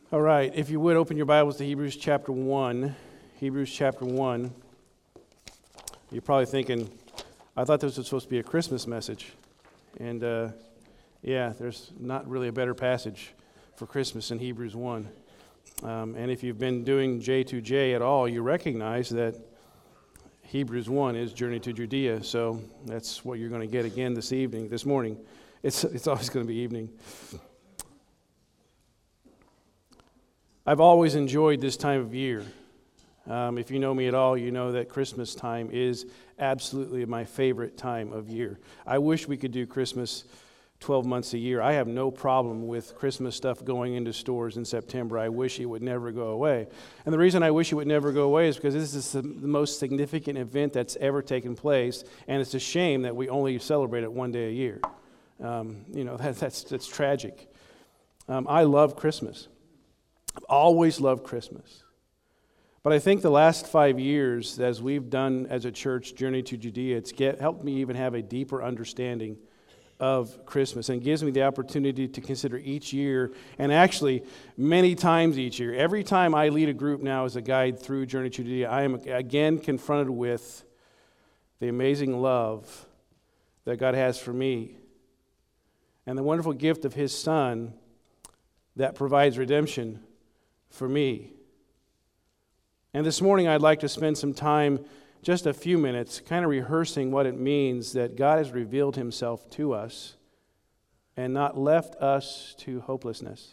All right, if you would open your Bibles to Hebrews chapter 1. Hebrews chapter 1. You're probably thinking, I thought this was supposed to be a Christmas message. And there's not really a better passage for Christmas than Hebrews 1. And if you've been doing J2J at all, you recognize that Hebrews 1 is Journey to Judea. So that's what you're going to get again this morning. It's always going to be evening. I've always enjoyed this time of year. If you know me at all, you know that Christmas time is absolutely my favorite time of year. I wish we could do Christmas 12 months a year. I have no problem with Christmas stuff going into stores in September. I wish it would never go away. And the reason I wish it would never go away is because this is the most significant event that's ever taken place, and it's a shame that we only celebrate it one day a year. That's tragic. I love Christmas. I've always loved Christmas. But I think the last 5 years, as we've done as a church, Journey to Judea, it's helped me even have a deeper understanding of Christmas, and gives me the opportunity to consider each year, and actually many times each year. Every time I lead a group now as a guide through Journey to Judea, I am again confronted with the amazing love that God has for me and the wonderful gift of His Son that provides redemption for me. And this morning I'd like to spend some time, just a few minutes, kind of rehearsing what it means that God has revealed Himself to us and not left us to hopelessness.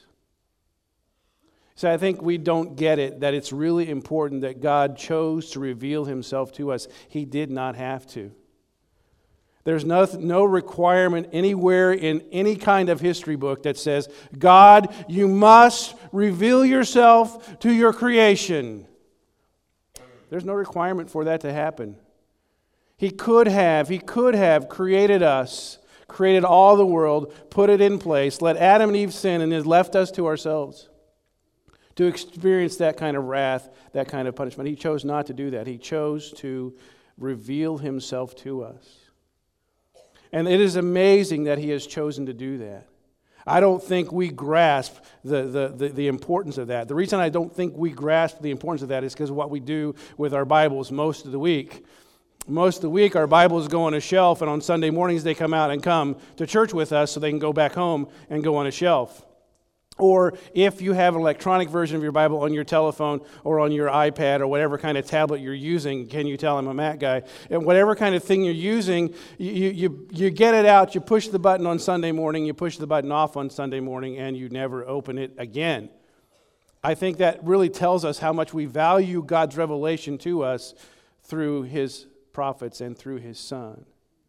So I think we don't get it, that it's really important that God chose to reveal Himself to us. He did not have to. There's no requirement anywhere in any kind of history book that says, God, you must reveal yourself to your creation. There's no requirement for that to happen. He could have created us, created all the world, put it in place, let Adam and Eve sin, and has left us to ourselves to experience that kind of wrath, that kind of punishment. He chose not to do that. He chose to reveal Himself to us. And it is amazing that He has chosen to do that. I don't think we grasp the importance of that. The reason I don't think we grasp the importance of that is because of what we do with our Bibles most of the week. Most of the week, our Bibles go on a shelf, and on Sunday mornings, they come out and come to church with us so they can go back home and go on a shelf. Or if you have an electronic version of your Bible on your telephone or on your iPad or whatever kind of tablet you're using, can you tell I'm a Mac guy? And whatever kind of thing you're using, you get it out, you push the button on Sunday morning, you push the button off on Sunday morning, and you never open it again. I think that really tells us how much we value God's revelation to us through His prophets and through His Son.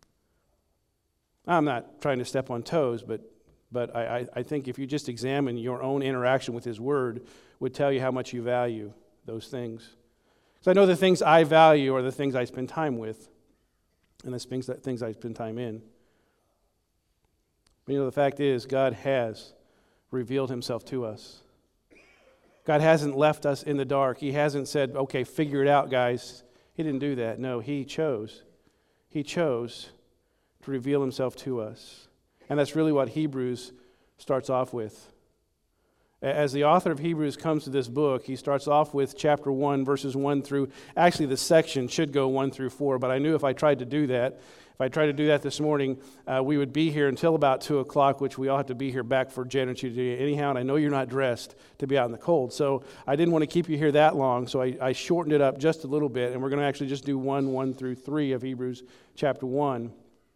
I'm not trying to step on toes, but I think if you just examine your own interaction with His Word, would tell you how much you value those things. Because I know the things I value are the things I spend time with, and the things I spend time in. But the fact is, God has revealed Himself to us. God hasn't left us in the dark. He hasn't said, okay, figure it out, guys. He didn't do that. No, He chose. He chose to reveal Himself to us. And that's really what Hebrews starts off with. As the author of Hebrews comes to this book, he starts off with chapter 1, verses 1 through, actually the section should go 1 through 4, but I knew if I tried to do that this morning, we would be here until about 2 o'clock, which we all have to be here back for Journey to Judea anyhow, and I know you're not dressed to be out in the cold, so I didn't want to keep you here that long, so I shortened it up just a little bit, and we're going to actually just do 1 through 3 of Hebrews chapter 1.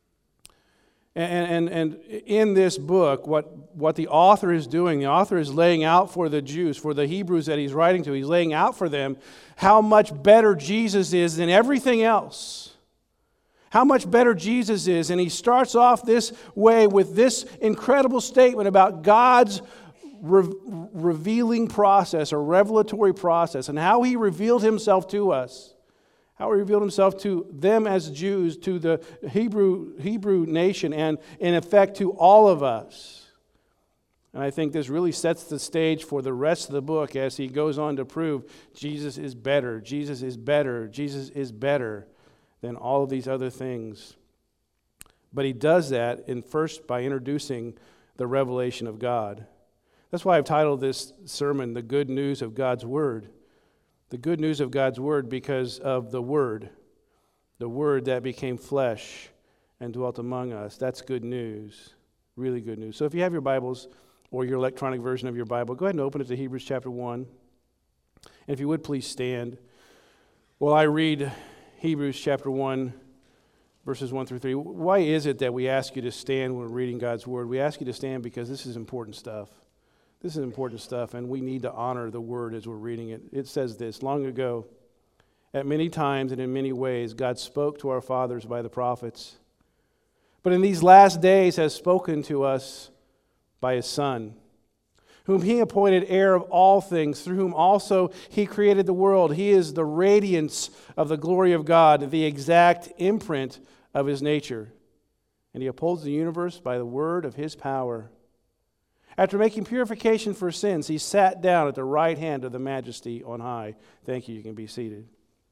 And in this book, what the author is doing, the author is laying out for the Jews, for the Hebrews that he's writing to, he's laying out for them how much better Jesus is than everything else. How much better Jesus is. And he starts off this way with this incredible statement about God's revealing process or revelatory process and how He revealed Himself to us. How He revealed Himself to them as Jews, to the Hebrew nation, and in effect to all of us. And I think this really sets the stage for the rest of the book as he goes on to prove Jesus is better, Jesus is better, Jesus is better than all of these other things. But he does that first by introducing the revelation of God. That's why I've titled this sermon, The Good News of God's Word. The good news of God's Word because of the Word that became flesh and dwelt among us. That's good news, really good news. So if you have your Bibles or your electronic version of your Bible, go ahead and open it to Hebrews chapter 1. And if you would, please stand while I read Hebrews chapter 1, verses 1 through 3. Why is it that we ask you to stand when we're reading God's Word? We ask you to stand because this is important stuff. This is important stuff, and we need to honor the Word as we're reading it. It says this, long ago, at many times and in many ways, God spoke to our fathers by the prophets, but in these last days has spoken to us by His Son, whom He appointed heir of all things, through whom also He created the world. He is the radiance of the glory of God, the exact imprint of His nature. And He upholds the universe by the word of His power. After making purification for sins, He sat down at the right hand of the Majesty on high. Thank you. You can be seated.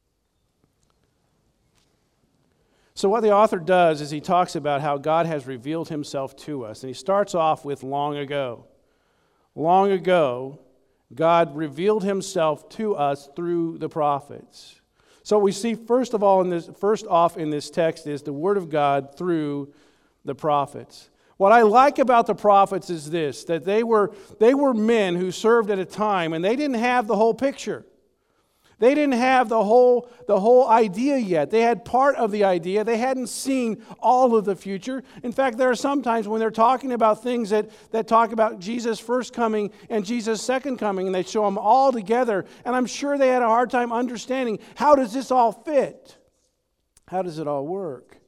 So what the author does is he talks about how God has revealed Himself to us. And he starts off with long ago. Long ago, God revealed Himself to us through the prophets. So what we see first off in this text is the Word of God through the prophets. What I like about the prophets is this, that they were men who served at a time and they didn't have the whole picture. They didn't have the whole idea yet. They had part of the idea. They hadn't seen all of the future. In fact, there are some times when they're talking about things that talk about Jesus' first coming and Jesus' second coming, and they show them all together. And I'm sure they had a hard time understanding, how does this all fit? How does it all work?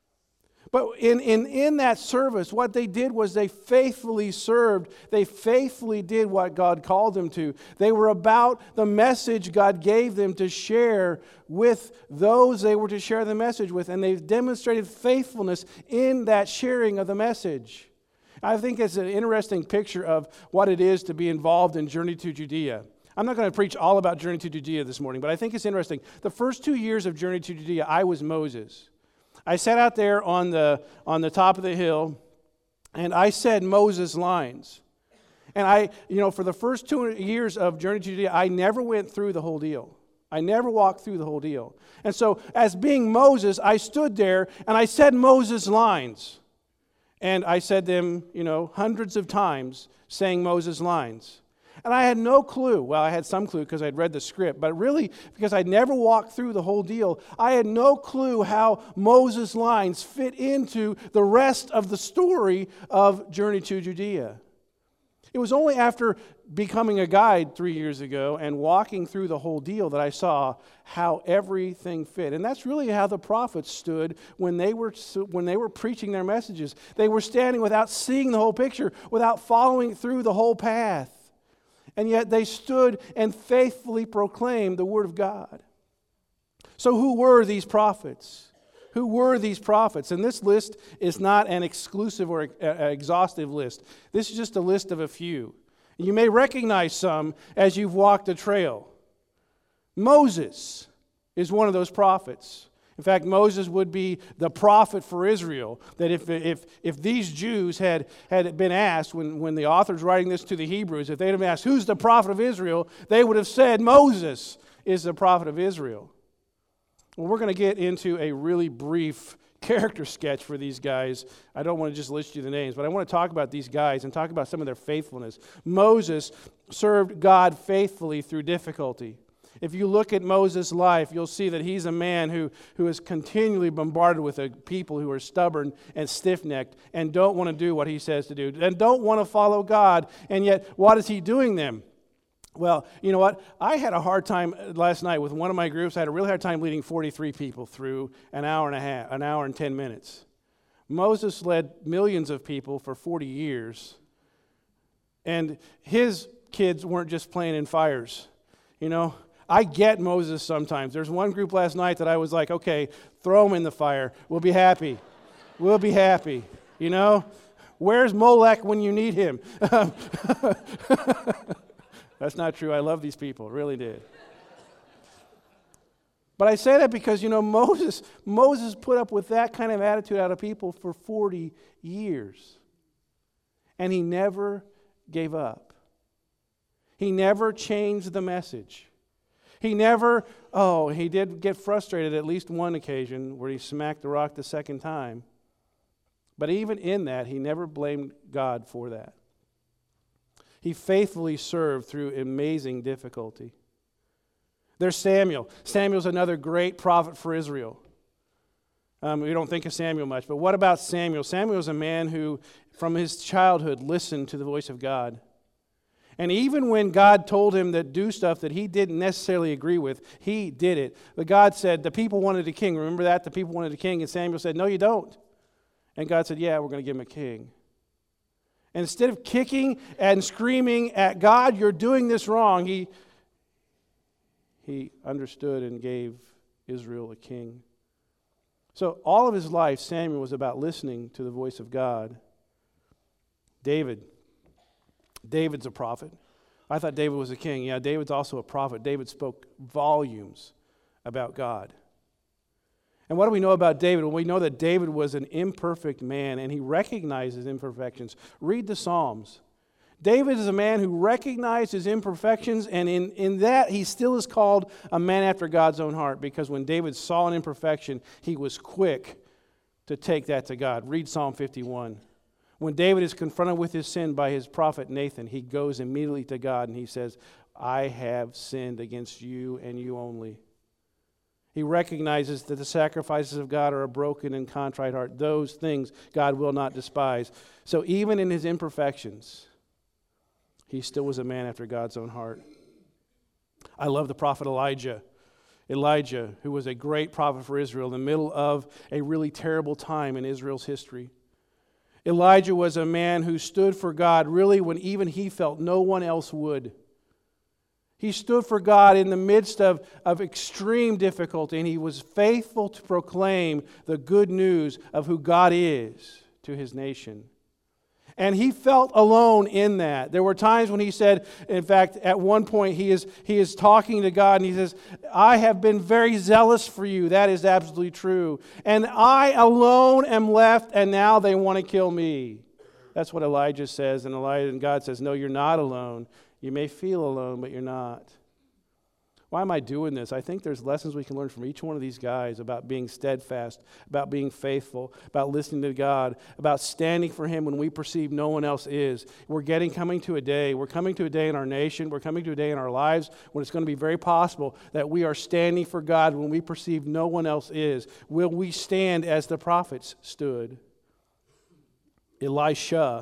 But in that service, what they did was they faithfully served. They faithfully did what God called them to. They were about the message God gave them to share with those they were to share the message with. And they've demonstrated faithfulness in that sharing of the message. I think it's an interesting picture of what it is to be involved in Journey to Judea. I'm not going to preach all about Journey to Judea this morning, but I think it's interesting. The first 2 years of Journey to Judea, I was Moses. I sat out there on the top of the hill, and I said Moses' lines. And for the first 2 years of Journey to Judea, I never went through the whole deal. I never walked through the whole deal. And so, as being Moses, I stood there, and I said Moses' lines. And I said them, hundreds of times, saying Moses' lines. And I had no clue. Well, I had some clue because I'd read the script, but really because I'd never walked through the whole deal, I had no clue how Moses' lines fit into the rest of the story of Journey to Judea. It was only after becoming a guide 3 years ago and walking through the whole deal that I saw how everything fit. And that's really how the prophets stood when they were preaching their messages. They were standing without seeing the whole picture, without following through the whole path. And yet they stood and faithfully proclaimed the Word of God. So who were these prophets? Who were these prophets? And this list is not an exclusive or exhaustive list. This is just a list of a few. You may recognize some as you've walked the trail. Moses is one of those prophets. In fact, Moses would be the prophet for Israel. That if these Jews had been asked, when the author's writing this to the Hebrews, if they'd have asked, who's the prophet of Israel? They would have said, Moses is the prophet of Israel. Well, we're going to get into a really brief character sketch for these guys. I don't want to just list you the names, but I want to talk about these guys and talk about some of their faithfulness. Moses served God faithfully through difficulty. If you look at Moses' life, you'll see that he's a man who is continually bombarded with people who are stubborn and stiff-necked and don't want to do what he says to do and don't want to follow God. And yet, what is he doing them? Well, you know what? I had a hard time last night with one of my groups. I had a really hard time leading 43 people through an hour and 10 minutes. Moses led millions of people for 40 years, and his kids weren't just playing in fires, I get Moses sometimes. There's one group last night that I was like, okay, throw them in the fire. We'll be happy. We'll be happy. Where's Molech when you need him? That's not true. I love these people. Really did. But I say that because, Moses put up with that kind of attitude out of people for 40 years. And he never gave up. He never changed the message. He did get frustrated at least one occasion where he smacked the rock the second time. But even in that, he never blamed God for that. He faithfully served through amazing difficulty. There's Samuel. Samuel's another great prophet for Israel. We don't think of Samuel much, but what about Samuel? Samuel was a man who, from his childhood, listened to the voice of God. And even when God told him to do stuff that he didn't necessarily agree with, he did it. But God said, the people wanted a king. Remember that? The people wanted a king. And Samuel said, no, you don't. And God said, yeah, we're going to give him a king. And instead of kicking and screaming at God, you're doing this wrong, he understood and gave Israel a king. So all of his life, Samuel was about listening to the voice of God. David's a prophet. I thought David was a king. Yeah, David's also a prophet. David spoke volumes about God. And what do we know about David? Well, we know that David was an imperfect man, and he recognized his imperfections. Read the Psalms. David is a man who recognized his imperfections, and in that he still is called a man after God's own heart, because when David saw an imperfection, he was quick to take that to God. Read Psalm 51. When David is confronted with his sin by his prophet Nathan, he goes immediately to God and he says, I have sinned against you and you only. He recognizes that the sacrifices of God are a broken and contrite heart. Those things God will not despise. So even in his imperfections, he still was a man after God's own heart. I love the prophet Elijah. Elijah, who was a great prophet for Israel in the middle of a really terrible time in Israel's history. Elijah was a man who stood for God really when even he felt no one else would. He stood for God in the midst of extreme difficulty, and he was faithful to proclaim the good news of who God is to his nation. And he felt alone in that. There were times when he said, in fact, at one point he is talking to God and he says, I have been very zealous for you. That is absolutely true. And I alone am left, and now they want to kill me. That's what Elijah says. And God says, no, you're not alone. You may feel alone, but you're not. Why am I doing this? I think there's lessons we can learn from each one of these guys about being steadfast, about being faithful, about listening to God, about standing for Him when we perceive no one else is. We're coming to a day in our nation, we're coming to a day in our lives when it's going to be very possible that we are standing for God when we perceive no one else is. Will we stand as the prophets stood? Elisha.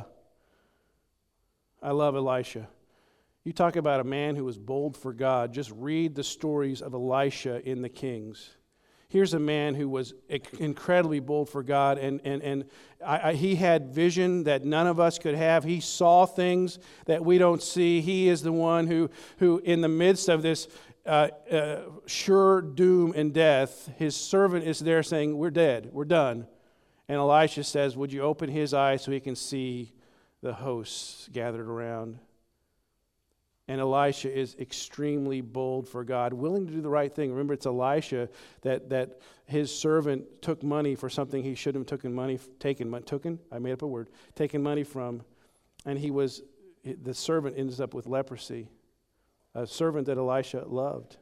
I love Elisha. You talk about a man who was bold for God. Just read the stories of Elisha in the Kings. Here's a man who was incredibly bold for God, and he had vision that none of us could have. He saw things that we don't see. He is the one who in the midst of this sure doom and death, his servant is there saying, we're dead, we're done. And Elisha says, would you open his eyes so he can see the hosts gathered around? And Elisha is extremely bold for God, willing to do the right thing. Remember, it's Elisha that his servant took money for something he shouldn't have taken money from. And the servant ends up with leprosy, a servant that Elisha loved.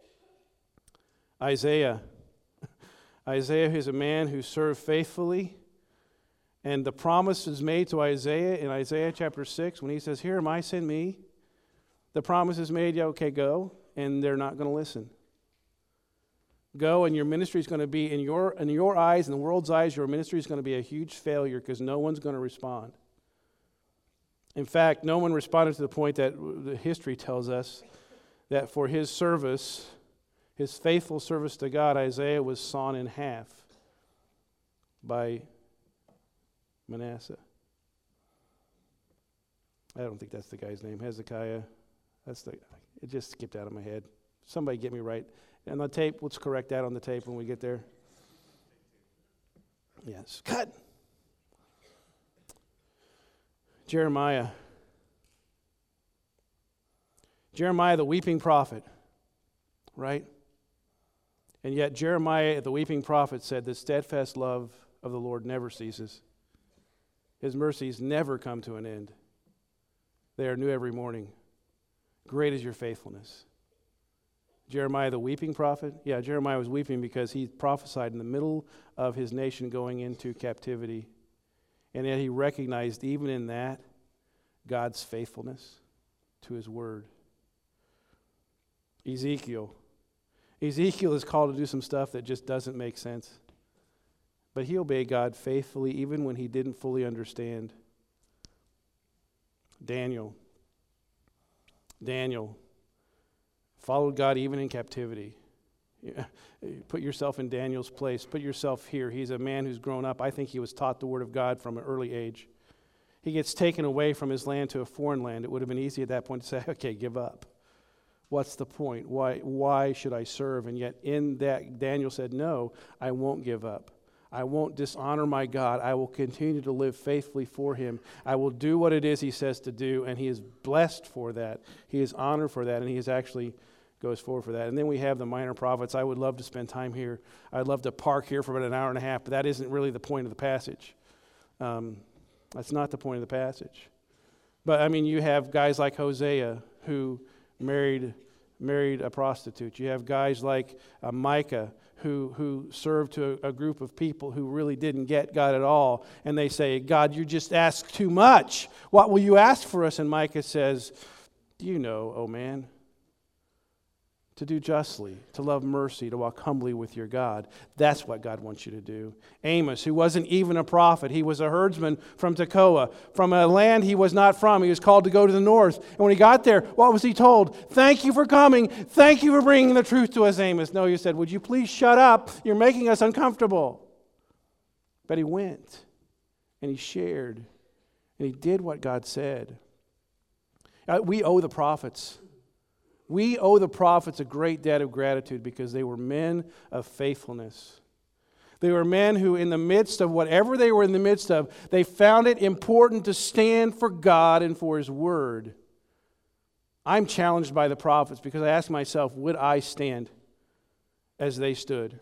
Isaiah is a man who served faithfully. And the promise is made to Isaiah in Isaiah chapter 6 when he says, here am I, send me. The promise is made, yeah, okay, go, and they're not going to listen. Go, and your ministry is going to be, in your eyes, in the world's eyes, your ministry is going to be a huge failure because no one's going to respond. In fact, no one responded to the point that the history tells us that for his service, his faithful service to God, Isaiah was sawn in half by Manasseh. I don't think that's the guy's name, Hezekiah. It just skipped out of my head. Somebody get me right. And the tape, let's correct that on the tape when we get there. Yes. Cut. Jeremiah, the weeping prophet, right? And yet Jeremiah, the weeping prophet, said the steadfast love of the Lord never ceases. His mercies never come to an end. They are new every morning. Great is your faithfulness. Jeremiah, the weeping prophet? Yeah, Jeremiah was weeping because he prophesied in the middle of his nation going into captivity. And yet he recognized even in that, God's faithfulness to his word. Ezekiel is called to do some stuff that just doesn't make sense. But he obeyed God faithfully even when he didn't fully understand. Daniel followed God even in captivity. Put yourself in Daniel's place. Put yourself here. He's a man who's grown up. I think he was taught the word of God from an early age. He gets taken away from his land to a foreign land. It would have been easy at that point to say, okay, give up. What's the point? Why should I serve? And yet in that, Daniel said, no, I won't give up. I won't dishonor my God. I will continue to live faithfully for him. I will do what it is he says to do, and he is blessed for that. He is honored for that, and he is actually goes forward for that. And then we have the minor prophets. I would love to spend time here. I'd love to park here for about an hour and a half, but that isn't really the point of the passage. That's not the point of the passage. But, I mean, you have guys like Hosea who married a prostitute. You have guys like Micah who served to a group of people who really didn't get God at all. And they say, God, you just ask too much. What will you ask for us? And Micah says, do you know, oh man, to do justly, to love mercy, to walk humbly with your God. That's what God wants you to do. Amos, who wasn't even a prophet, he was a herdsman from Tekoa, from a land he was not from. He was called to go to the north. And when he got there, what was he told? Thank you for coming. Thank you for bringing the truth to us, Amos. No, he said, would you please shut up? You're making us uncomfortable. But he went, and he shared, and he did what God said. We owe the prophets. We owe the prophets a great debt of gratitude because they were men of faithfulness. They were men who, in the midst of whatever they were in the midst of, they found it important to stand for God and for his word. I'm challenged by the prophets because I ask myself, would I stand as they stood?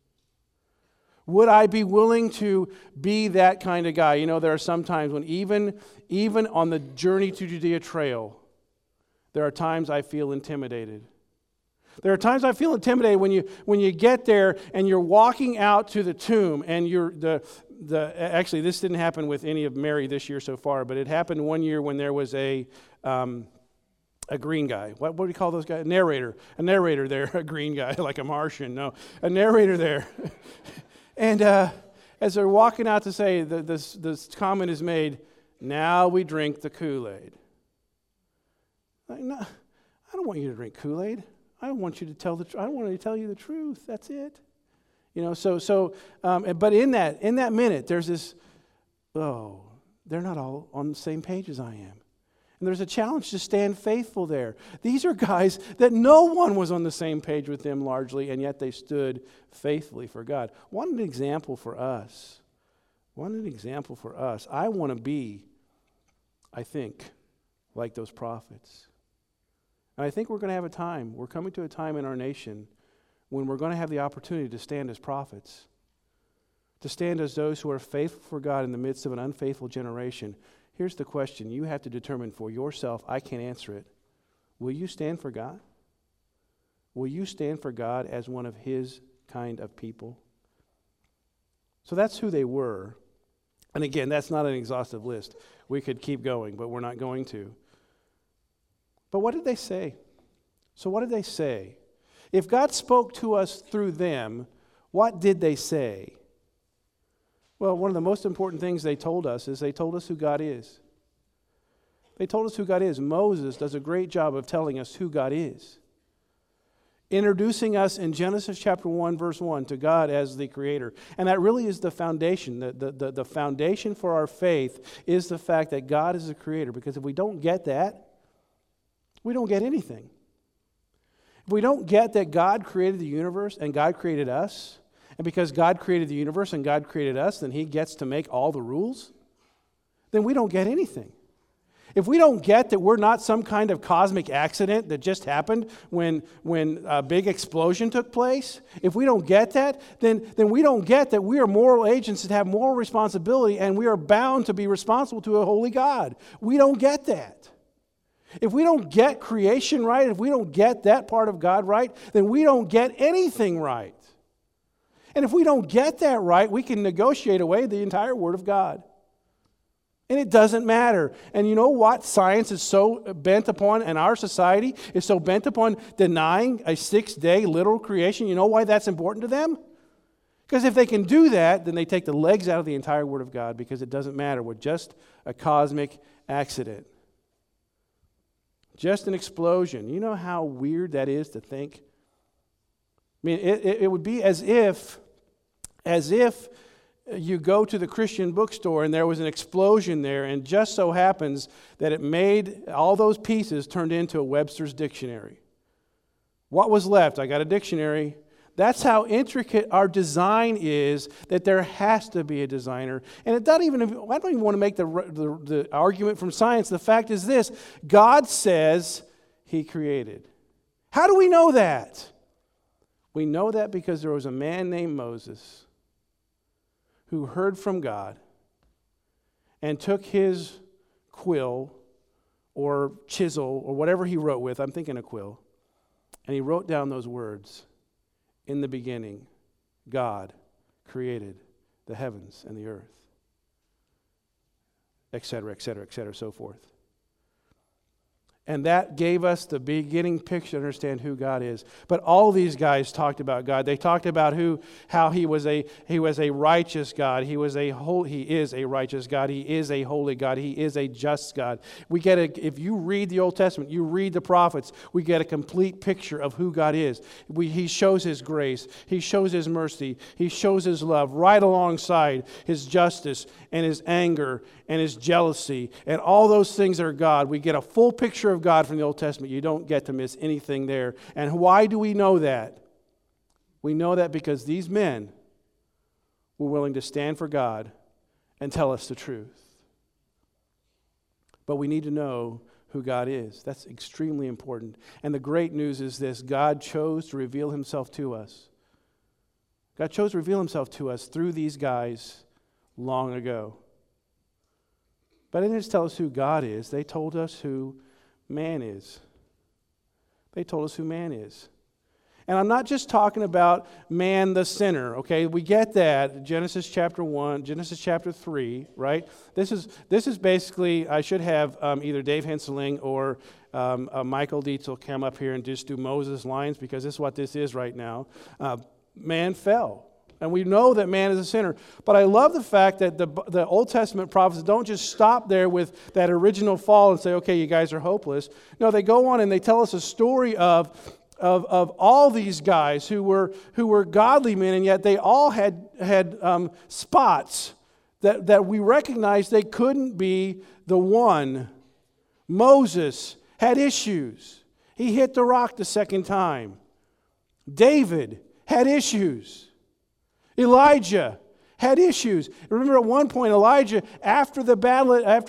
Would I be willing to be that kind of guy? You know, there are some times when even on the Journey to Judea trail, there are times I feel intimidated. There are times I feel intimidated when you get there and you're walking out to the tomb and actually this didn't happen with any of Mary this year so far, but it happened one year when there was a green guy. What do you call those guys? A narrator there, a green guy like a Martian. No, a narrator there. And as they're walking out to say this comment is made, now we drink the Kool-Aid. No, I don't want you to drink Kool-Aid. I want you to tell I want to tell you the truth. That's it. You know. But in that minute, there's this. Oh, they're not all on the same page as I am, and there's a challenge to stand faithful there. These are guys that no one was on the same page with them largely, and yet they stood faithfully for God. What an example for us. What an example for us. I want to be, I think, like those prophets. And I think we're going to have a time, we're coming to a time in our nation when we're going to have the opportunity to stand as prophets, to stand as those who are faithful for God in the midst of an unfaithful generation. Here's the question you have to determine for yourself. I can't answer it. Will you stand for God? Will you stand for God as one of his kind of people? So that's who they were. And again, that's not an exhaustive list. We could keep going, but we're not going to. But what did they say? So what did they say? If God spoke to us through them, what did they say? Well, one of the most important things they told us is they told us who God is. They told us who God is. Moses does a great job of telling us who God is. Introducing us in Genesis chapter 1, verse 1 to God as the creator. And that really is the foundation. The foundation for our faith is the fact that God is the creator. Because if we don't get that, we don't get anything. If we don't get that God created the universe and God created us, and because God created the universe and God created us, then he gets to make all the rules, then we don't get anything. If we don't get that we're not some kind of cosmic accident that just happened when a big explosion took place, if we don't get that, then we don't get that we are moral agents that have moral responsibility and we are bound to be responsible to a holy God. We don't get that. If we don't get creation right, if we don't get that part of God right, then we don't get anything right. And if we don't get that right, we can negotiate away the entire Word of God. And it doesn't matter. And you know what science is so bent upon, and our society is so bent upon denying a 6-day literal creation? You know why that's important to them? Because if they can do that, then they take the legs out of the entire Word of God, because it doesn't matter. We're just a cosmic accident. Just an explosion. You know how weird that is to think? I mean, it would be as if you go to the Christian bookstore and there was an explosion there, and just so happens that it made all those pieces turned into a Webster's dictionary. What was left? I got a dictionary. That's how intricate our design is, that there has to be a designer. And it doesn't even, I don't even want to make the argument from science. The fact is this: God says He created. How do we know that? We know that because there was a man named Moses who heard from God and took his quill or chisel or whatever he wrote with, I'm thinking a quill, and he wrote down those words. In the beginning, God created the heavens and the earth, etc., etc., etc., so forth. And that gave us the beginning picture to understand who God is. But all these guys talked about God. They talked about how He was a righteous God. He is a righteous God. He is a holy God. He is a just God. If you read the Old Testament, you read the prophets, we get a complete picture of who God is. He shows His grace. He shows His mercy. He shows His love right alongside His justice and His anger and His jealousy and all those things that are God. We get a full picture of God from the Old Testament. You don't get to miss anything there. And why do we know that? We know that because these men were willing to stand for God and tell us the truth. But we need to know who God is. That's extremely important. And the great news is this: God chose to reveal Himself to us. God chose to reveal Himself to us through these guys long ago. But they didn't just tell us who God is. They told us who man is. They told us who man is. And I'm not just talking about man the sinner, okay? We get that. Genesis chapter 1, Genesis chapter 3, right? This is basically, I should have either Dave Henseling or Michael Dietzel come up here and just do Moses lines, because this is what this is right now. Man fell. And we know that man is a sinner. But I love the fact that the Old Testament prophets don't just stop there with that original fall and say, okay, you guys are hopeless. No, they go on and they tell us a story of all these guys who were godly men, and yet they all had spots that we recognized they couldn't be the one. Moses had issues. He hit the rock the second time. David had issues. Elijah had issues. Remember, at one point, Elijah, after the battle, after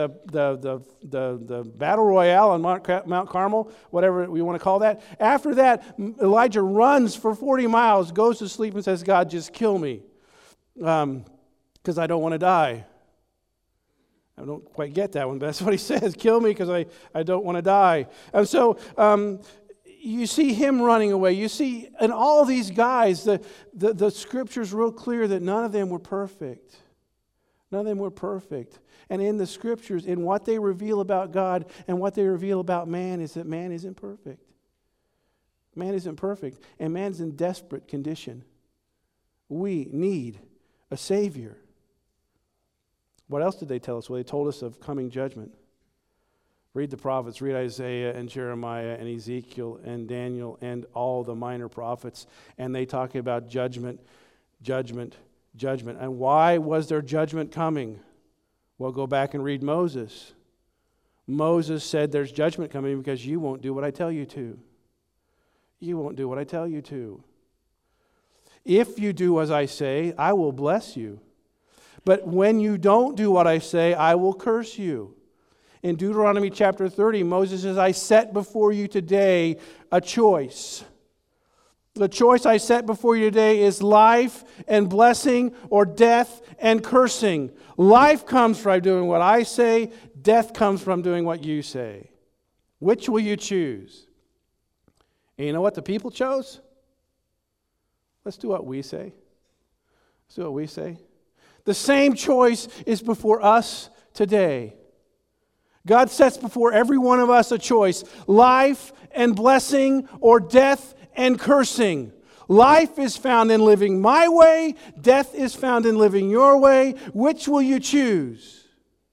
the battle royale on Mount Carmel, whatever we want to call that, after that, Elijah runs for 40 miles, goes to sleep, and says, "God, just kill me, because I don't want to die." I don't quite get that one, but that's what he says: "Kill me, because I don't want to die." And so you see him running away. You see, and all these guys, the Scripture's real clear that none of them were perfect. None of them were perfect. And in the Scriptures, in what they reveal about God and what they reveal about man, is that man isn't perfect. Man isn't perfect, and man's in desperate condition. We need a Savior. What else did they tell us? Well, they told us of coming judgment. Read the prophets, read Isaiah and Jeremiah and Ezekiel and Daniel and all the minor prophets, and they talk about judgment, judgment, judgment. And why was there judgment coming? Well, go back and read Moses. Moses said there's judgment coming because you won't do what I tell you to. You won't do what I tell you to. If you do as I say, I will bless you. But when you don't do what I say, I will curse you. In Deuteronomy chapter 30, Moses says, I set before you today a choice. The choice I set before you today is life and blessing, or death and cursing. Life comes from doing what I say. Death comes from doing what you say. Which will you choose? And you know what the people chose? Let's do what we say. Let's do what we say. The same choice is before us today. God sets before every one of us a choice: life and blessing, or death and cursing. Life is found in living my way. Death is found in living your way. Which will you choose?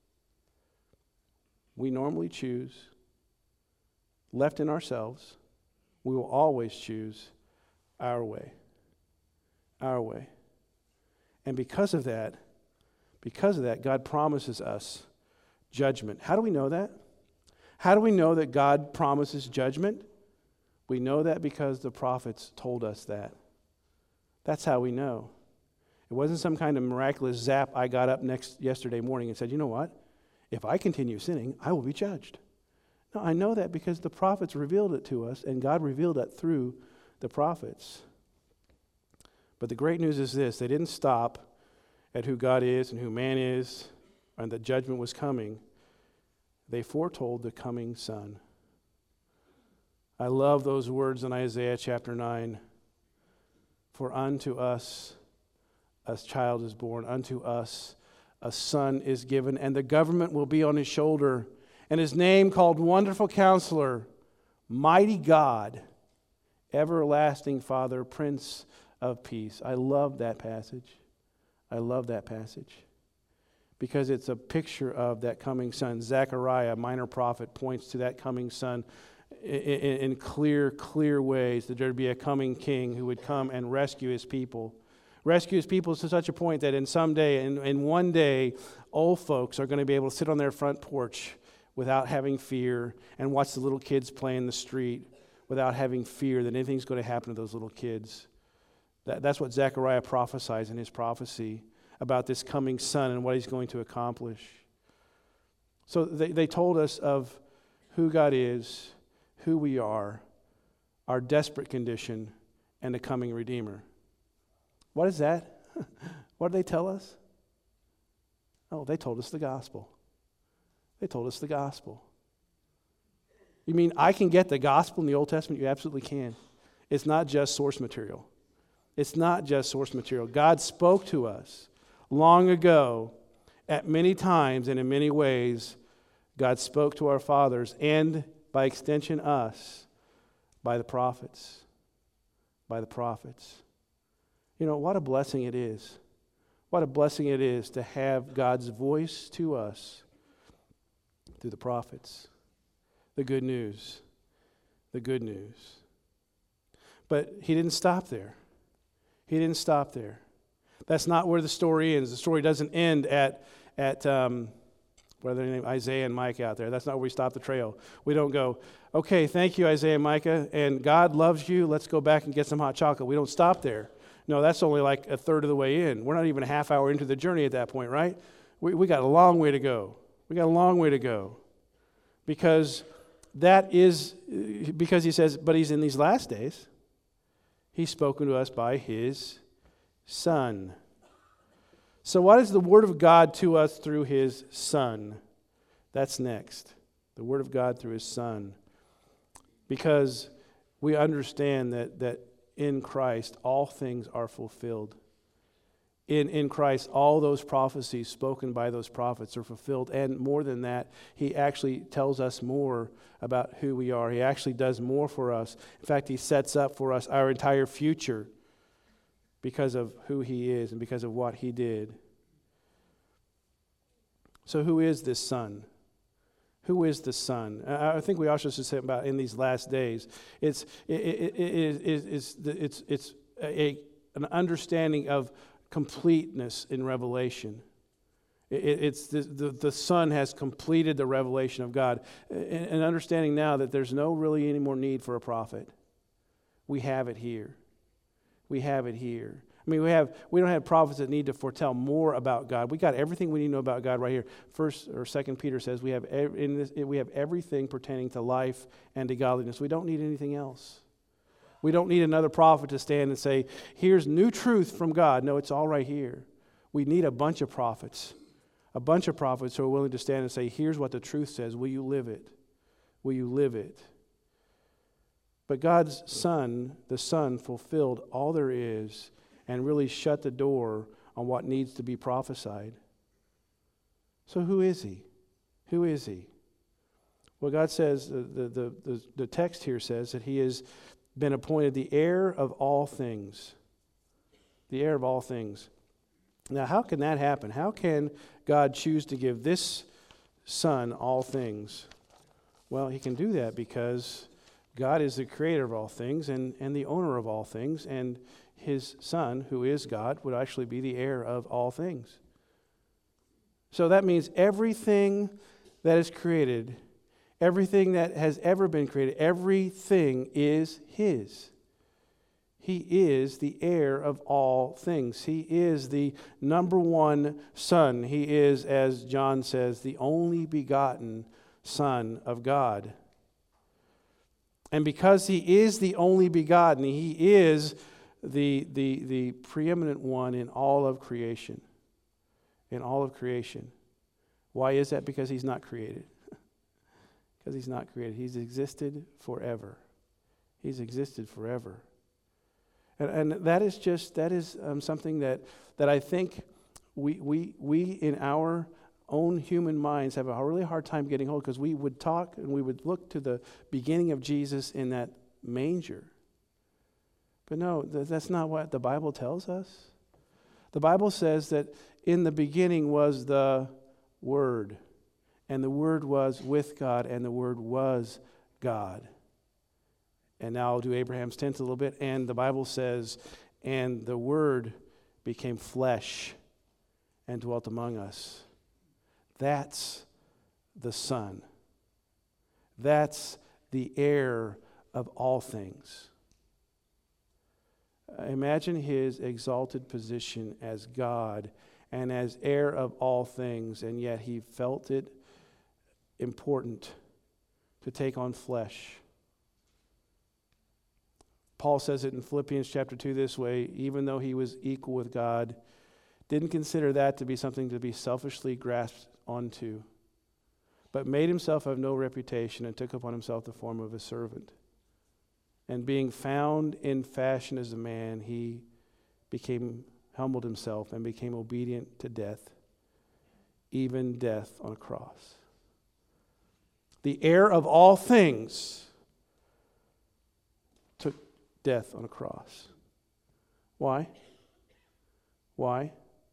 We normally choose, left in ourselves, we will always choose our way. Our way. And because of that, God promises us judgment. How do we know that? How do we know that God promises judgment? We know that because the prophets told us that. That's how we know. It wasn't some kind of miraculous zap. I got up yesterday morning and said, you know what? If I continue sinning, I will be judged. No, I know that because the prophets revealed it to us, and God revealed that through the prophets. But the great news is this: they didn't stop at who God is and who man is, and that judgment was coming. They foretold the coming Son. I love those words in Isaiah chapter 9. For unto us a child is born, unto us a son is given, and the government will be on his shoulder, and his name called Wonderful Counselor, Mighty God, Everlasting Father, Prince of Peace. I love that passage. I love that passage because it's a picture of that coming Son. Zechariah, minor prophet, points to that coming Son in clear ways, that there would be a coming king who would come and rescue his people. Rescue his people to such a point that in one day, old folks are going to be able to sit on their front porch without having fear and watch the little kids play in the street without having fear that anything's going to happen to those little kids. That's what Zechariah prophesies in his prophecy about this coming Son and what he's going to accomplish. So they told us of who God is, who we are, our desperate condition, and the coming Redeemer. What is that? What did they tell us? Oh, they told us the gospel. They told us the gospel. You mean I can get the gospel in the Old Testament? You absolutely can. It's not just source material. It's not just source material. God spoke to us long ago at many times and in many ways. God spoke to our fathers and, by extension, us, by the prophets. By the prophets. You know, what a blessing it is. What a blessing it is to have God's voice to us through the prophets. The good news. The good news. But he didn't stop there. He didn't stop there. That's not where the story ends. The story doesn't end at what are their name? Isaiah and Micah out there. That's not where we stop the trail. We don't go, okay, thank you, Isaiah and Micah, and God loves you. Let's go back and get some hot chocolate. We don't stop there. No, that's only like a third of the way in. We're not even a half hour into the journey at that point, right? We got a long way to go. We got a long way to go. Because he says, but he's in these last days. He's spoken to us by his Son. So what is the Word of God to us through his Son? That's next. The Word of God through his Son. Because we understand that in Christ all things are fulfilled. In Christ all those prophecies spoken by those prophets are fulfilled. And more than that, he actually tells us more about who we are. He actually does more for us. In fact, he sets up for us our entire future because of who he is and because of what he did. So who is this Son? Who is the Son? I think we also should say about in these last days. It's an understanding of completeness in revelation. It's the Son has completed the revelation of God, and understanding now that there's no really any more need for a prophet. We have it here. We have it here. I mean, we don't have prophets that need to foretell more about God. We got everything we need to know about God right here. First or Second Peter says we have everything pertaining to life and to godliness. We don't need anything else. We don't need another prophet to stand and say, "Here's new truth from God." No, it's all right here. We need a bunch of prophets who are willing to stand and say, "Here's what the truth says. Will you live it? Will you live it? But God's Son, the Son, fulfilled all there is and really shut the door on what needs to be prophesied. So who is he? Who is he? Well, God says, the text here says that he has been appointed the heir of all things. The heir of all things. Now, how can that happen? How can God choose to give this Son all things? Well, he can do that because God is the creator of all things and the owner of all things, and his Son, who is God, would actually be the heir of all things. So that means everything that is created, everything that has ever been created, everything is his. He is the heir of all things. He is the number one Son. He is, as John says, the only begotten Son of God. And because he is the only begotten, he is the preeminent one in all of creation. In all of creation. Why is that? Because he's not created. Because he's not created. He's existed forever. He's existed forever. And that is something that I think we in our own human minds have a really hard time getting hold, because we would talk and we would look to the beginning of Jesus in that manger. But no, that's not what the Bible tells us. The Bible says that in the beginning was the Word, and the Word was with God, and the Word was God. And now I'll do Abraham's tenth a little bit, and the Bible says, and the Word became flesh and dwelt among us. That's the Son. That's the heir of all things. Imagine his exalted position as God and as heir of all things, and yet he felt it important to take on flesh. Paul says it in Philippians chapter 2 this way: even though he was equal with God, didn't consider that to be something to be selfishly grasped onto, but made himself of no reputation and took upon himself the form of a servant. And being found in fashion as a man, he humbled himself and became obedient to death, even death on a cross. The heir of all things took death on a cross. Why? Why?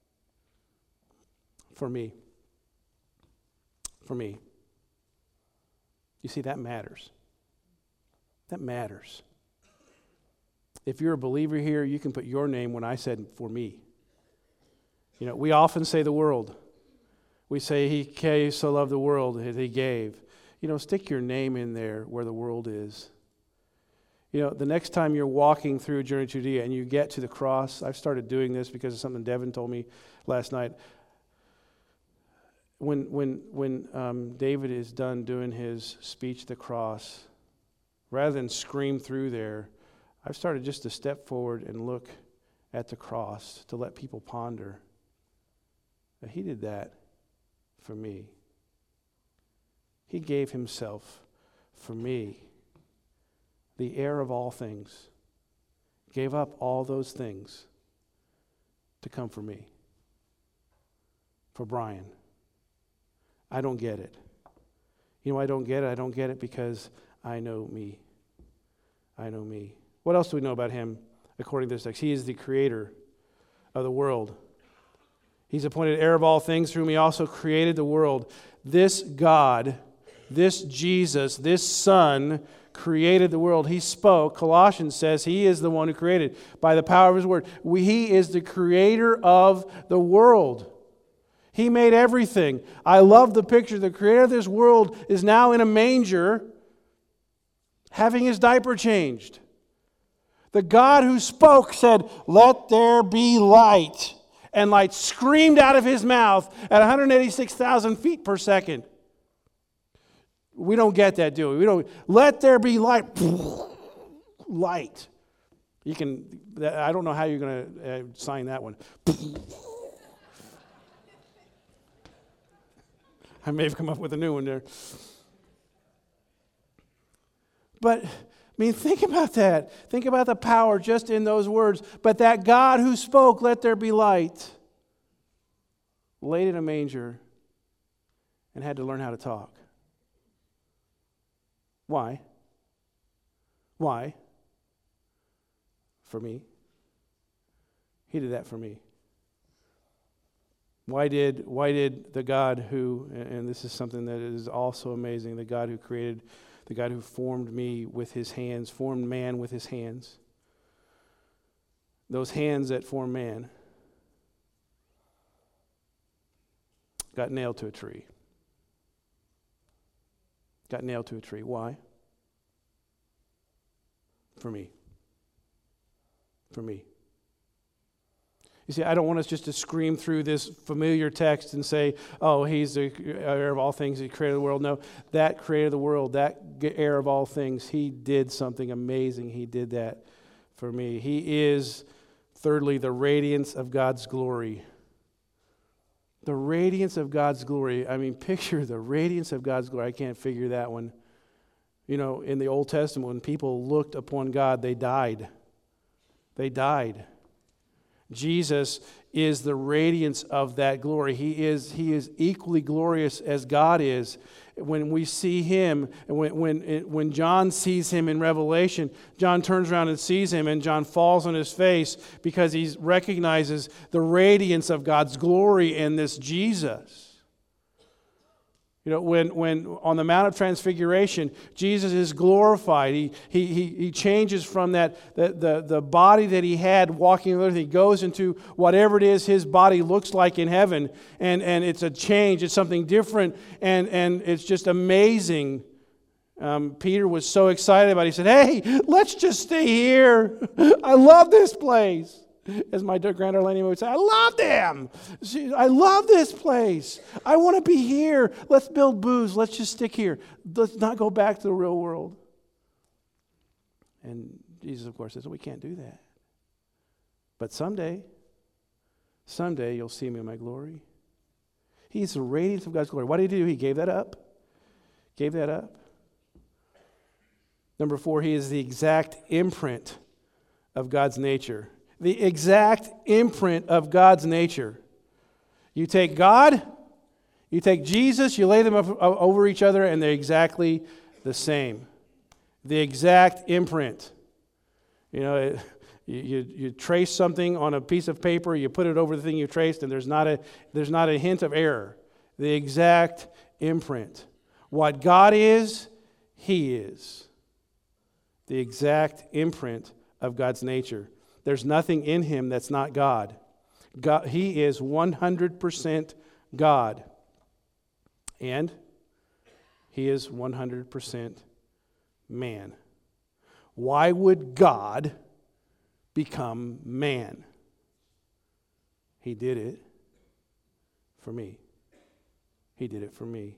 For me. For me. You see, that matters. That matters. If you're a believer here, you can put your name when I said for me. You know, we often say the world. We say he so loved the world that he gave. You know, stick your name in there where the world is. You know, the next time you're walking through Journey to Judea and you get to the cross, I've started doing this because of something Devin told me last night. When David is done doing his speech at the cross, rather than scream through there, I've started just to step forward and look at the cross to let people ponder that he did that for me. He gave himself for me, the heir of all things, gave up all those things to come for me, for Brian. I don't get it. You know, I don't get it. I don't get it because I know me. I know me. What else do we know about him according to this text? He is the creator of the world. He's appointed heir of all things, through whom he also created the world. This God, this Jesus, this Son created the world. He spoke. Colossians says he is the one who created by the power of his word. He is the creator of the world. He made everything. I love the picture. The creator of this world is now in a manger having his diaper changed. The God who spoke said, "Let there be light." And light screamed out of his mouth at 186,000 feet per second. We don't get that, do we? We don't. Let there be light. Light. You can. I don't know how you're going to sign that one. I may have come up with a new one there. But, I mean, think about that. Think about the power just in those words. But that God who spoke, let there be light, laid in a manger and had to learn how to talk. Why? Why? For me. He did that for me. Why did the God who, and this is something that is also amazing, the God who created, the God who formed me with his hands, formed man with his hands, those hands that form man, got nailed to a tree. Got nailed to a tree. Why? For me. For me. You see, I don't want us just to scream through this familiar text and say, oh, he's the heir of all things, he created the world. No, that created the world, that heir of all things, he did something amazing. He did that for me. He is, thirdly, the radiance of God's glory. The radiance of God's glory. I mean, picture the radiance of God's glory. I can't figure that one. You know, in the Old Testament, when people looked upon God, they died. They died. Jesus is the radiance of that glory. He is equally glorious as God is. When we see him, and when John sees him in Revelation, John turns around and sees him, and John falls on his face because he recognizes the radiance of God's glory in this Jesus. You know, when on the Mount of Transfiguration, Jesus is glorified. He changes from the body that he had walking on earth. He goes into whatever it is his body looks like in heaven, and it's a change. It's something different, and it's just amazing. Peter was so excited about it. He said, "Hey, let's just stay here. I love this place." As my granddaughter Laney would say, I love them. I love this place. I want to be here. Let's build booths. Let's just stick here. Let's not go back to the real world. And Jesus, of course, says, we can't do that. But someday you'll see me in my glory. He's the radiance of God's glory. What did he do? He gave that up. Gave that up. Number 4, he is the exact imprint of God's nature. The exact imprint of God's nature. You take God, you take Jesus, you lay them up over each other, and they're exactly the same. The exact imprint. You know, you trace something on a piece of paper, you put it over the thing you traced, and there's not a hint of error. The exact imprint. What God is, he is. The exact imprint of God's nature. There's nothing in him that's not God. He is 100% God. And he is 100% man. Why would God become man? He did it for me. He did it for me.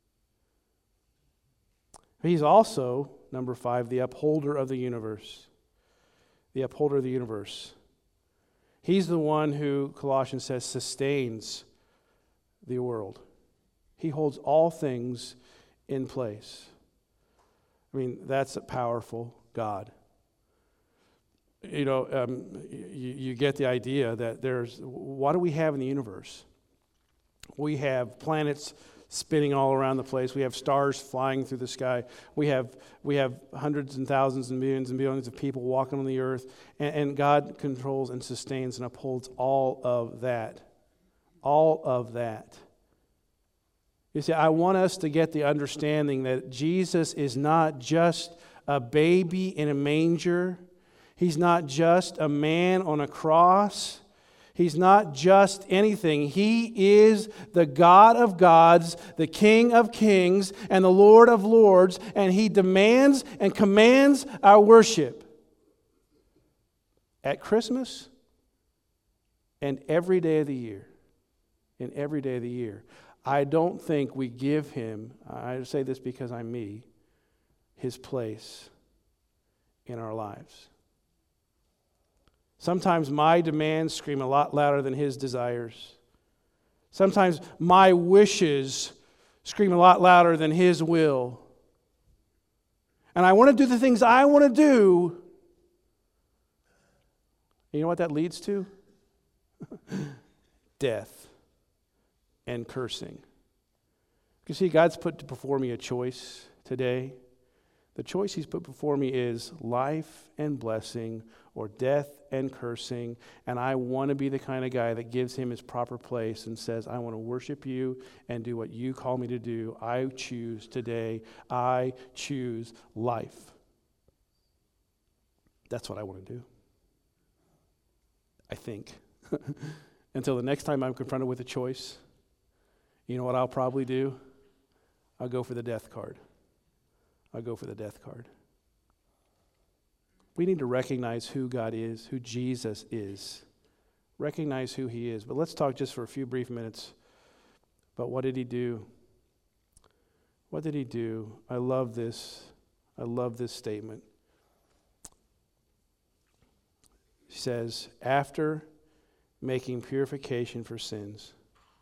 He's also, number 5, the upholder of the universe. The upholder of the universe. He's the one who, Colossians says, sustains the world. He holds all things in place. I mean, that's a powerful God. You know, you get the idea that what do we have in the universe? We have planets spinning all around the place. We have stars flying through the sky. We have hundreds and thousands and billions of people walking on the earth. And God controls and sustains and upholds all of that. All of that. You see, I want us to get the understanding that Jesus is not just a baby in a manger. He's not just a man on a cross. He's not just anything. He is the God of gods, the King of kings, and the Lord of lords, and he demands and commands our worship. At Christmas and every day of the year. And every day of the year. I don't think we give him, I say this because I'm me, his place in our lives. Sometimes my demands scream a lot louder than his desires. Sometimes my wishes scream a lot louder than his will. and I want to do the things I want to do, you know what that leads to? Death and cursing. You see, God's put before me a choice today. The choice He's put before me is life and blessing or death and cursing. And I want to be the kind of guy that gives Him His proper place and says, I want to worship You and do what You call me to do. I choose today. I choose life. That's what I want to do. I think. Until the next time I'm confronted with a choice, you know what I'll probably do? I'll go for the death card. I'll go for the death card. We need to recognize who God is, who Jesus is. Recognize who He is. But let's talk just for a few brief minutes about what did He do? What did He do? I love this. I love this statement. He says, after making purification for sins.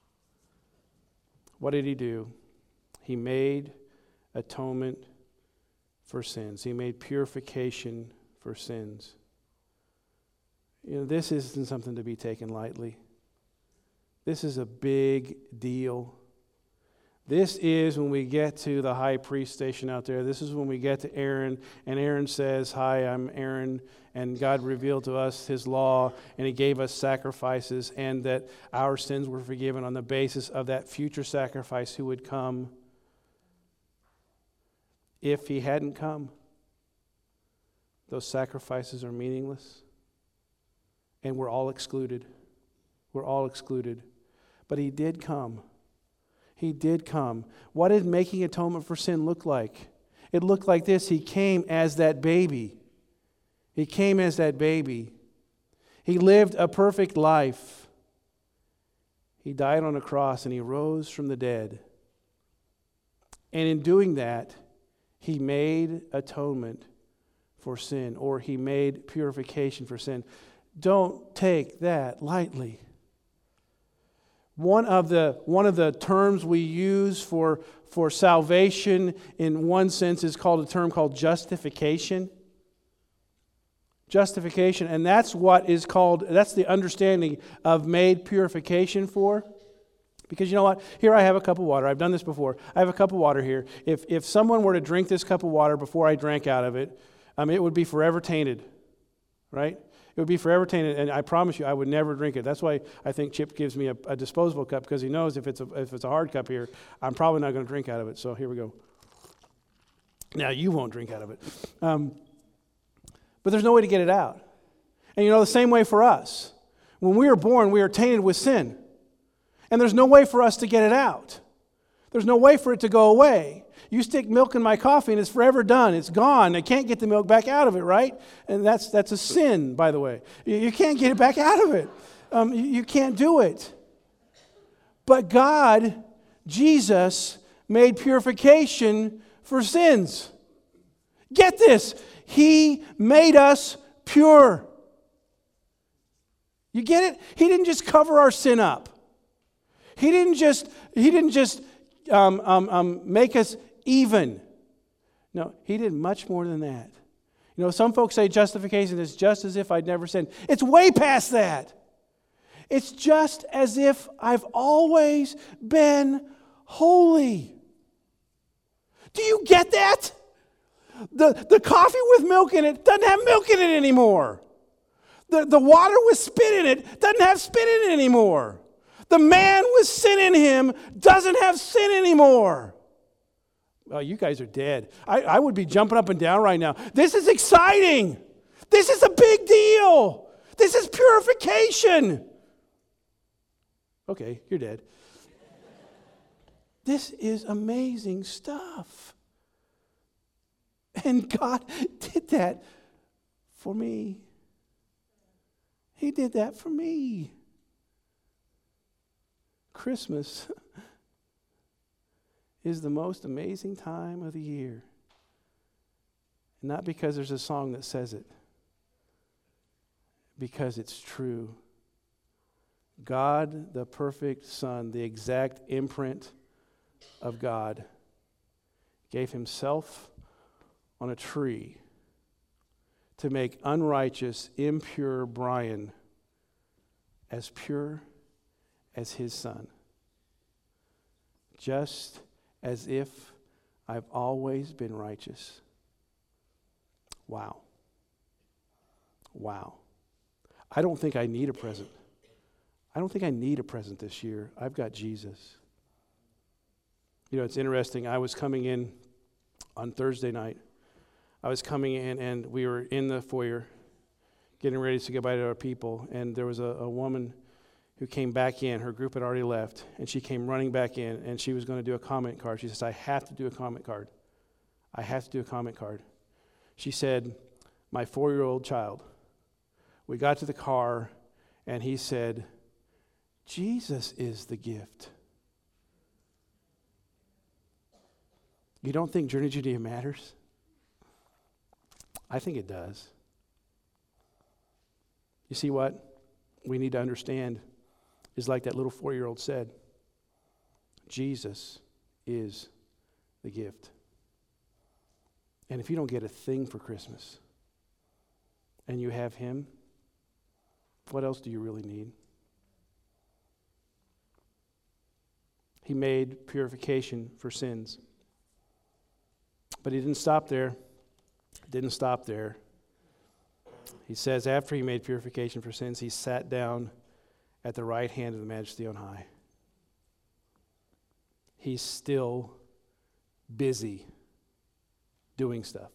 What did He do? He made atonement for sins. He made purification for sins. You know, this isn't something to be taken lightly. This is a big deal. This is when we get to the high priest station out there. This is when we get to Aaron, and Aaron says, hi, I'm Aaron, and God revealed to us His law, and He gave us sacrifices, and that our sins were forgiven on the basis of that future sacrifice who would come. If He hadn't come, those sacrifices are meaningless, and we're all excluded. We're all excluded. But He did come. He did come. What did making atonement for sin look like? It looked like this. He came as that baby. He came as that baby. He lived a perfect life. He died on a cross and He rose from the dead. And in doing that, He made atonement for sin, or He made purification for sin. Don't take that lightly. One of the terms we use for salvation in one sense is called a term called justification. Justification, and that's the understanding of made purification for. Because you know what? Here I have a cup of water. I've done this before. I have a cup of water here. If someone were to drink this cup of water before I drank out of it, it would be forever tainted, right? It would be forever tainted, and I promise you I would never drink it. That's why I think Chip gives me a disposable cup, because he knows if it's a hard cup here, I'm probably not going to drink out of it. So here we go. Now you won't drink out of it. But there's no way to get it out. And the same way for us. When we are born, we are tainted with sin. And there's no way for us to get it out. There's no way for it to go away. You stick milk in my coffee and it's forever done. It's gone. I can't get the milk back out of it, right? And that's a sin, by the way. You can't get it back out of it. You can't do it. But God, Jesus, made purification for sins. Get this. He made us pure. You get it? He didn't just cover our sin up. He didn't just make us even. No, He did much more than that. Some folks say justification is just as if I'd never sinned. It's way past that. It's just as if I've always been holy. Do you get that? The coffee with milk in it doesn't have milk in it anymore. The water with spit in it doesn't have spit in it anymore. The man with sin in him doesn't have sin anymore. Oh, you guys are dead. I would be jumping up and down right now. This is exciting. This is a big deal. This is purification. Okay, you're dead. This is amazing stuff. And God did that for me. He did that for me. Christmas is the most amazing time of the year. Not because there's a song that says it, because it's true. God, the perfect Son, the exact imprint of God, gave Himself on a tree to make unrighteous, impure Brian as pure as his son. Just as if I've always been righteous. Wow. Wow. I don't think I need a present. I don't think I need a present this year. I've got Jesus. You know, it's interesting. I was coming in on Thursday night. I was coming in, and we were in the foyer getting ready to say goodbye to our people, and there was a woman who came back in. Her group had already left, and she came running back in, and she was going to do a comment card. She says, I have to do a comment card. I have to do a comment card. She said, my 4-year-old child. We got to the car, and he said, Jesus is the gift. You don't think Journey to Judea matters? I think it does. You see what we need to understand is like that little 4-year-old said, Jesus is the gift. And if you don't get a thing for Christmas and you have him, what else do you really need? He made purification for sins. But he didn't stop there. Didn't stop there. He says after he made purification for sins, he sat down at the right hand of the Majesty on high. He's still busy doing stuff.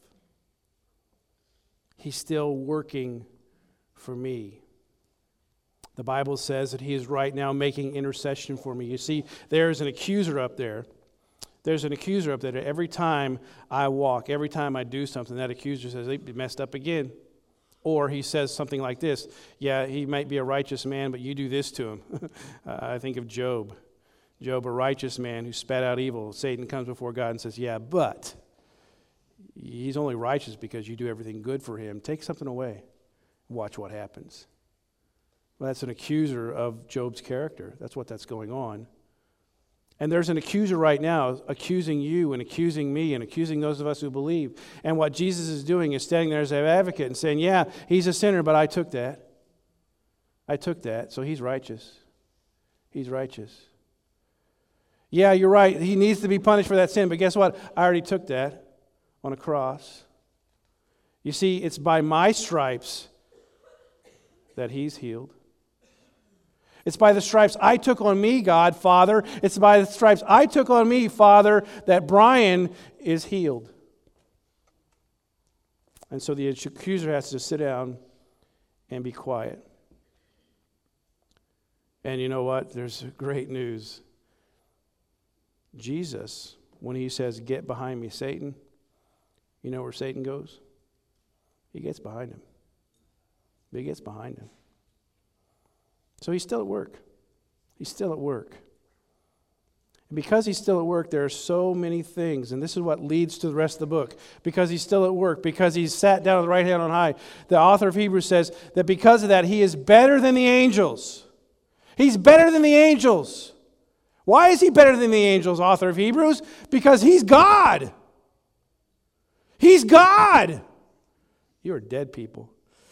He's still working for me. The Bible says that he is right now making intercession for me. You see, there's an accuser up there. There's an accuser up there that every time I walk, every time I do something, that accuser says, he messed up again. Or he says something like this, yeah, he might be a righteous man, but you do this to him. I think of Job. Job, a righteous man who spat out evil. Satan comes before God and says, yeah, but he's only righteous because you do everything good for him. Take something away. Watch what happens. Well, that's an accuser of Job's character. That's what that's going on. And there's an accuser right now accusing you and accusing me and accusing those of us who believe. And what Jesus is doing is standing there as an advocate and saying, yeah, he's a sinner, but I took that. I took that, so he's righteous. He's righteous. Yeah, you're right. He needs to be punished for that sin, but guess what? I already took that on a cross. You see, it's by my stripes that he's healed. It's by the stripes I took on me, God, Father. It's by the stripes I took on me, Father, that Brian is healed. And so the accuser has to sit down and be quiet. And you know what? There's great news. Jesus, when he says, get behind me, Satan, you know where Satan goes? He gets behind him. He gets behind him. So he's still at work. He's still at work. And because he's still at work, there are so many things, and this is what leads to the rest of the book. Because he's still at work, because he's sat down at the right hand on high, the author of Hebrews says that because of that, he is better than the angels. He's better than the angels. Why is he better than the angels, author of Hebrews? Because he's God. He's God. You are dead people.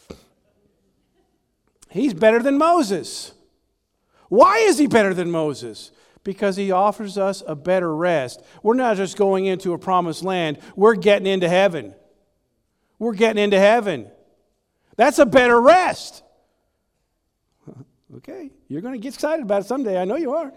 He's better than Moses. Why is he better than Moses? Because he offers us a better rest. We're not just going into a promised land. We're getting into heaven. We're getting into heaven. That's a better rest. Okay, you're going to get excited about it someday. I know you are.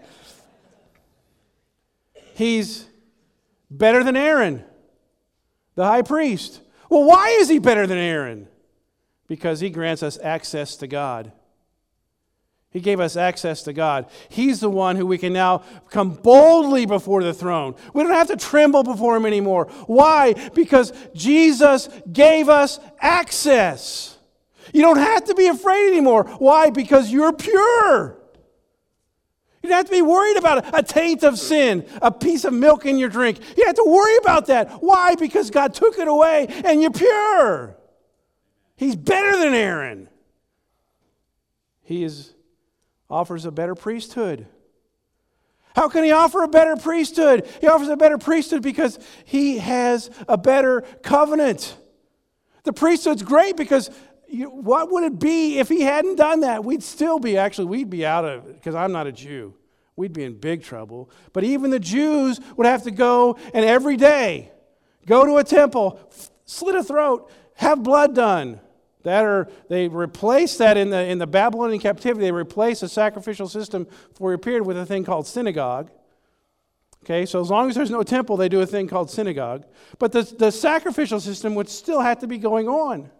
He's better than Aaron, the high priest. Well, why is he better than Aaron? Because he grants us access to God. He gave us access to God. He's the one who we can now come boldly before the throne. We don't have to tremble before him anymore. Why? Because Jesus gave us access. You don't have to be afraid anymore. Why? Because you're pure. You don't have to be worried about a taint of sin, a piece of milk in your drink. You don't have to worry about that. Why? Because God took it away and you're pure. He's better than Aaron. He offers a better priesthood. How can he offer a better priesthood? He offers a better priesthood because he has a better covenant. The priesthood's great because what would it be if he hadn't done that? We'd be out of it because I'm not a Jew. We'd be in big trouble. But even the Jews would have to go and every day go to a temple, slit a throat, have blood done. They replaced that in the Babylonian captivity. They replaced the sacrificial system for a period with a thing called synagogue. Okay, so as long as there's no temple, they do a thing called synagogue. But the sacrificial system would still have to be going on.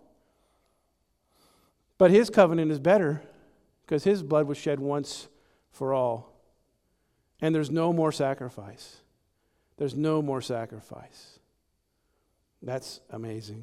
But his covenant is better because his blood was shed once for all. And there's no more sacrifice. There's no more sacrifice. That's amazing.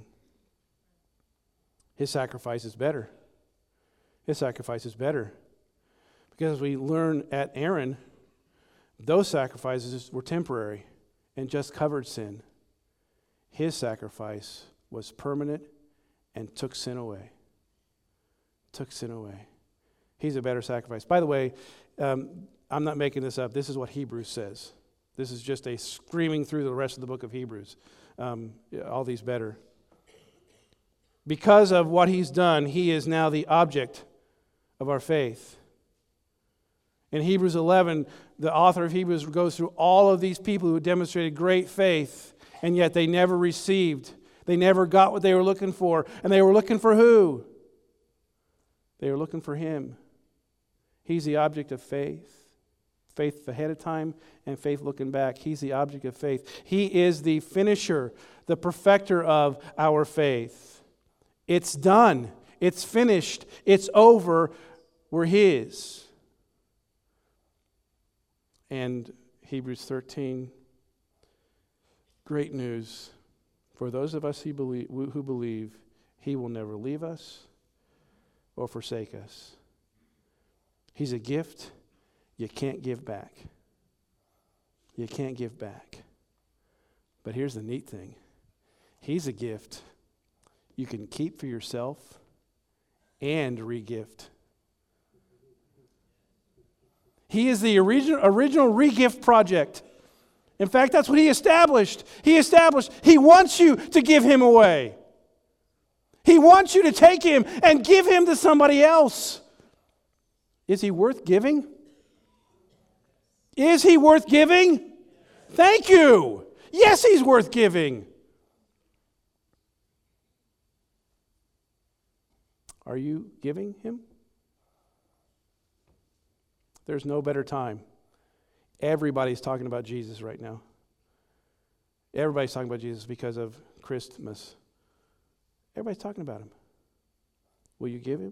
His sacrifice is better. His sacrifice is better. Because as we learn at Aaron, those sacrifices were temporary and just covered sin. His sacrifice was permanent and took sin away. Took sin away. He's a better sacrifice. By the way, I'm not making this up. This is what Hebrews says. This is just a screaming through the rest of the book of Hebrews. All these better. Because of what he's done, he is now the object of our faith. In Hebrews 11, the author of Hebrews goes through all of these people who demonstrated great faith, and yet they never received. They never got what they were looking for. And they were looking for who? They were looking for him. He's the object of faith. Faith ahead of time and faith looking back. He's the object of faith. He is the finisher, the perfecter of our faith. It's done. It's finished. It's over. We're his. And Hebrews 13, great news. For those of us who believe, he will never leave us or forsake us. He's a gift you can't give back. You can't give back. But here's the neat thing. He's a gift you can keep for yourself and re-gift. He is the original re-gift project. In fact, that's what he established. He wants you to give him away. He wants you to take him and give him to somebody else. Is he worth giving? Is he worth giving? Thank you. Yes, he's worth giving. Are you giving him? There's no better time. Everybody's talking about Jesus right now. Everybody's talking about Jesus because of Christmas. Everybody's talking about him. Will you give him?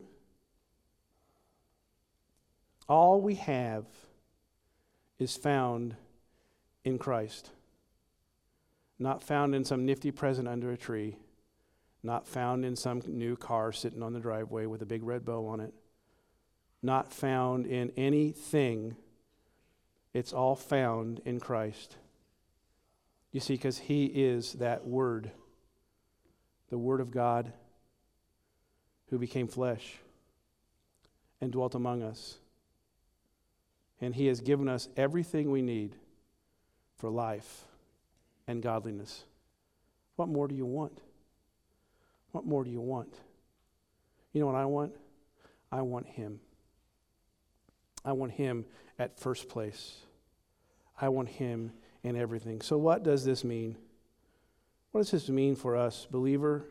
All we have is found in Christ. Not found in some nifty present under a tree. Not found in some new car sitting on the driveway with a big red bow on it. Not found in anything. It's all found in Christ. You see, because he is that Word. The Word of God who became flesh and dwelt among us. And he has given us everything we need for life and godliness. What more do you want? What more do you want? You know what I want? I want him. I want him at first place. I want him in everything. So what does this mean? What does this mean for us, believer?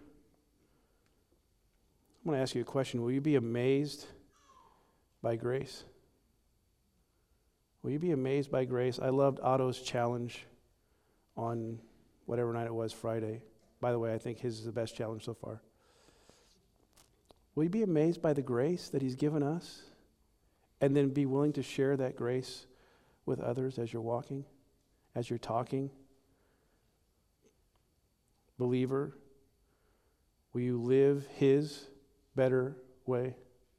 I'm going to ask you a question. Will you be amazed by grace? Will you be amazed by grace? I loved Otto's challenge on whatever night it was, Friday. By the way, I think his is the best challenge so far. Will you be amazed by the grace that he's given us? And then be willing to share that grace with others as you're walking, as you're talking? Believer, will you live his better way?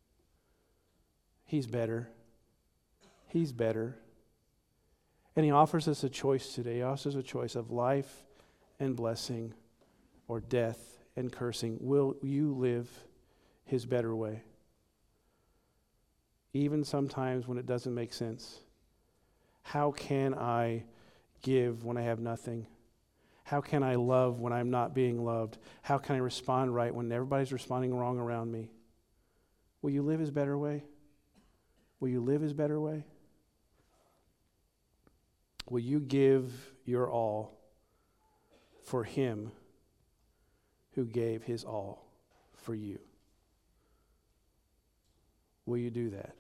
He's better. He's better. And he offers us a choice today. He offers us a choice of life and blessing or death and cursing. Will you live his better way? Even sometimes when it doesn't make sense. How can I give when I have nothing? How can I love when I'm not being loved? How can I respond right when everybody's responding wrong around me? Will you live His better way? Will you live His better way? Will you give your all for Him who gave His all for you? Will you do that?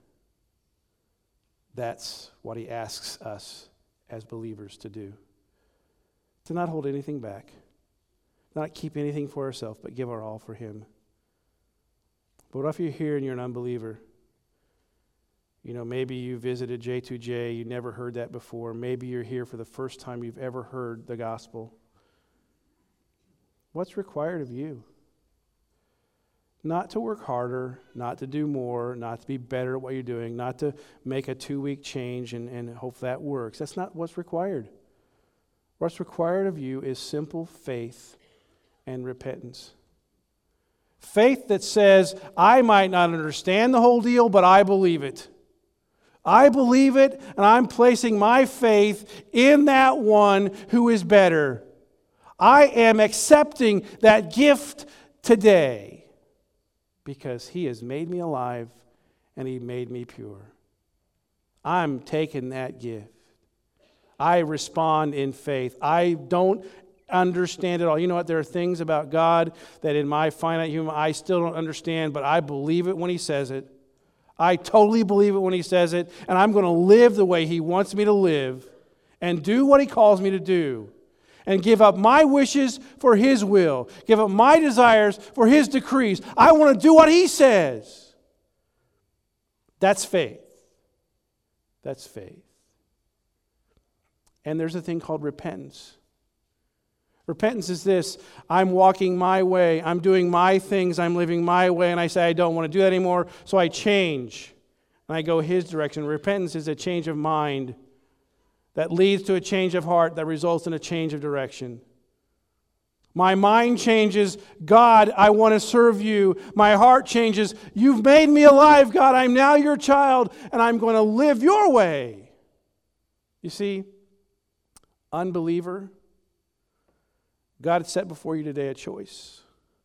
That's what He asks us as believers to do. To not hold anything back, not keep anything for ourselves, but give our all for Him. But what if you're here and you're an unbeliever? You know, maybe you visited J2J, you never heard that before. Maybe you're here for the first time you've ever heard the gospel. What's required of you? Not to work harder, not to do more, not to be better at what you're doing, not to make a 2-week change and hope that works. That's not what's required. What's required of you is simple faith and repentance. Faith that says, I might not understand the whole deal, but I believe it. I believe it, and I'm placing my faith in that one who is better. I am accepting that gift today because He has made me alive and He made me pure. I'm taking that gift. I respond in faith. I don't understand it all. You know what? There are things about God that in my finite human I still don't understand, but I believe it when He says it. I totally believe it when He says it, and I'm going to live the way He wants me to live and do what He calls me to do and give up my wishes for His will, give up my desires for His decrees. I want to do what He says. That's faith. That's faith. And there's a thing called repentance. Repentance is this: I'm walking my way, I'm doing my things, I'm living my way, and I say I don't want to do that anymore, so I change, and I go His direction. Repentance is a change of mind that leads to a change of heart that results in a change of direction. My mind changes, God, I want to serve You. My heart changes, You've made me alive, God, I'm now Your child, and I'm going to live Your way. You see, unbeliever, God has set before you today a choice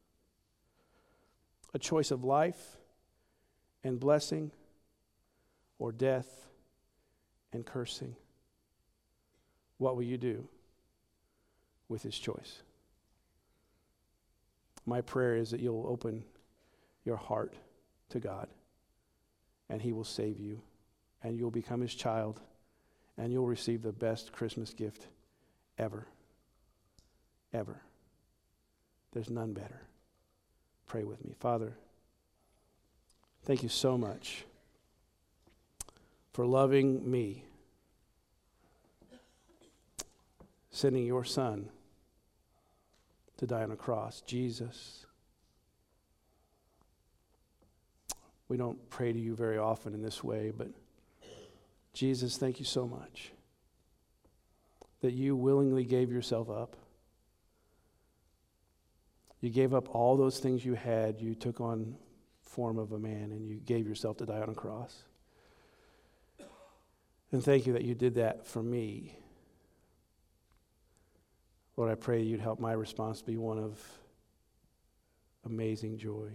of life and blessing or death and cursing. What will you do with His choice? My prayer is that you'll open your heart to God and He will save you and you'll become His child and you'll receive the best Christmas gift ever. Ever. There's none better. Pray with me. Father, thank You so much for loving me, sending Your Son to die on a cross. Jesus, we don't pray to You very often in this way, but Jesus, thank You so much that You willingly gave Yourself up. You gave up all those things you had. You took on form of a man and You gave Yourself to die on a cross. And thank You that You did that for me. Lord, I pray You'd help my response to be one of amazing joy,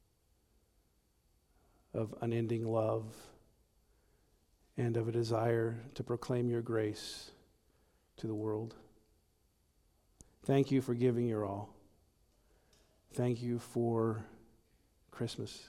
of unending love, and of a desire to proclaim Your grace to the world. Thank You for giving Your all. Thank You for Christmas.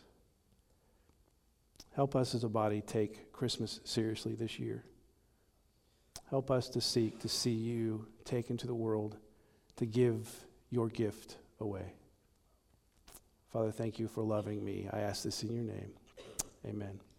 Help us as a body take Christmas seriously this year. Help us to seek to see You take into the world to give Your gift away. Father, thank You for loving me. I ask this in Your name. Amen.